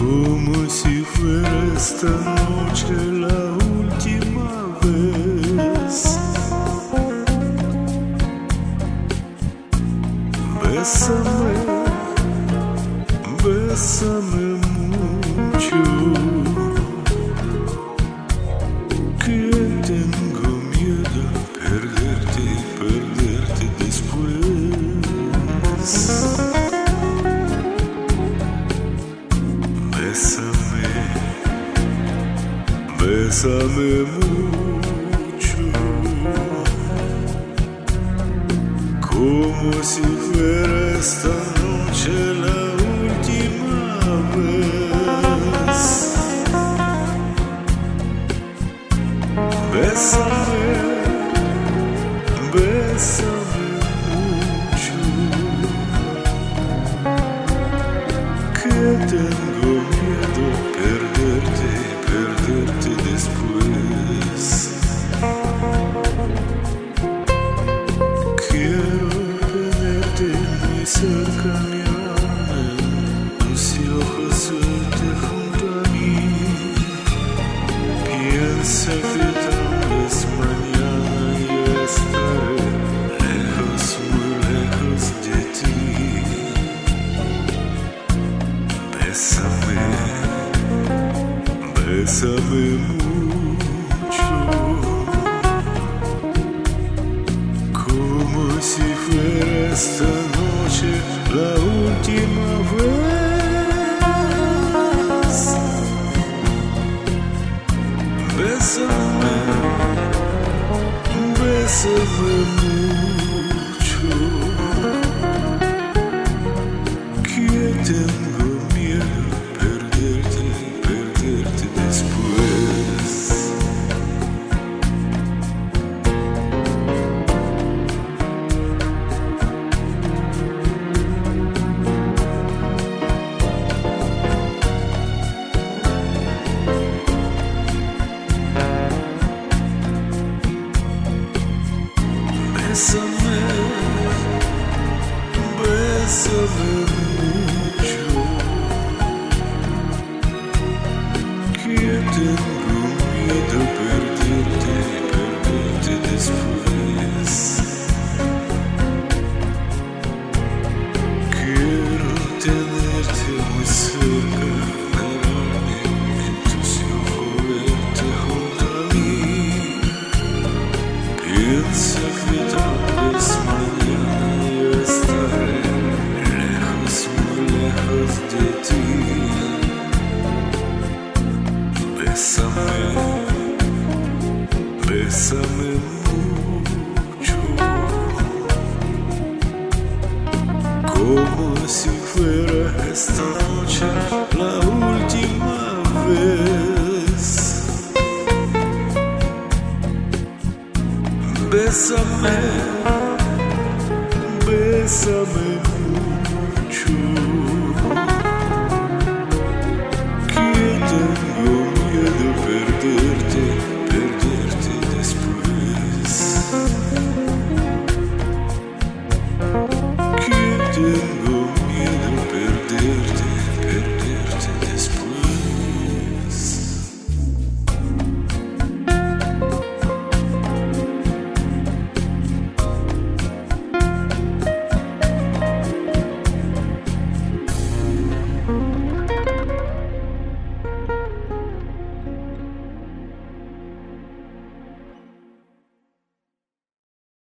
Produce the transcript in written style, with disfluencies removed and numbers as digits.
como si fuera esta noche la última vez. Bésame, bésame mucho, que tengo miedo perderte y perderte después. Bésame, bésame mucho, como si fuera esta noche la última vez. Bésame, bésame mucho, que tengo miedo perderte y perderte después. Quiero tenerte muy cerca, mi alma, tus ojos suerte junto a mí. Piensa que tal vez mañana yo estaré lejos, muy lejos de ti. Bésame, bésame mucho, como si fuera esta noche la última vez. Bésame, bésame mucho, que tengo miedo perderte y perderte después. Bésame, bésame mucho, que tengo miedo perderte y perderte después. Quiero tenerte muy cerca, mirarme en tus ojos, verte junto a mí. Piensa que tal vez mañana yo estaré lejos, muy lejos de ti. Bésame, bésame mucho, como si fuera esta noche la última vez. Bésame,